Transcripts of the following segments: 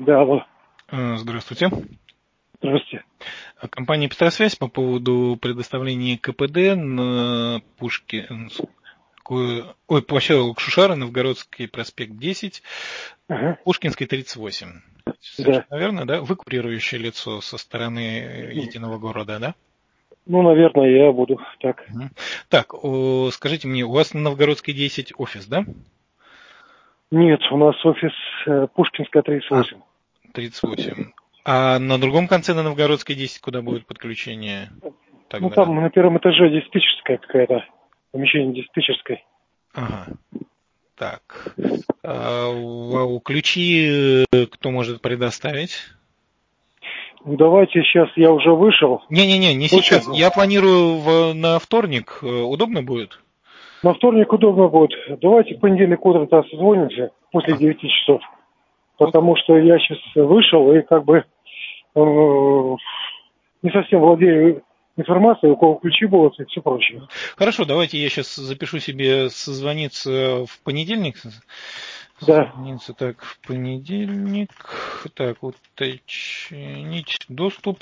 Да, алло. Здравствуйте. Здравствуйте. Компания «Петросвязь» по поводу предоставления КПД на поселок Шушара, Новгородский проспект 10, Ага, Пушкинский 38. да. Совершенно верно, да? Вы курирующее лицо со стороны Единого города, да? Ну, наверное, я буду так. Мгм. Так, скажите мне, у вас на Новгородской 10 офис, да? Нет, у нас офис Пушкинская, 38. 38. А на другом конце, на Новгородской 10, куда будет подключение Ну, тогда? там на первом этаже диспетчерская какая-то, помещение диспетчерской. Ага. Так. Ключи кто может предоставить? Ну, давайте сейчас, я уже вышел. Не-не-не, не Лучше сейчас. Я планирую на вторник. Удобно будет? на вторник удобно будет. Давайте в понедельник утром созвонимся после А, 9 часов. вот. Потому что я сейчас вышел и как бы не совсем владею информацией, у кого ключи будут и все прочее. Хорошо, давайте я сейчас запишу себе созвониться в понедельник. Да. Созвониться так в понедельник. Так, уточнить доступ.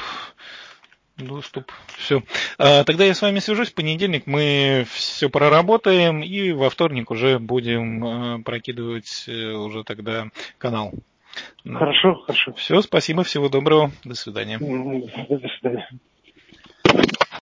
Все. Тогда я с вами свяжусь. В понедельник мы все проработаем и во вторник уже будем прокидывать уже тогда канал. Хорошо, хорошо. Все, спасибо, всего доброго, до свидания. До свидания.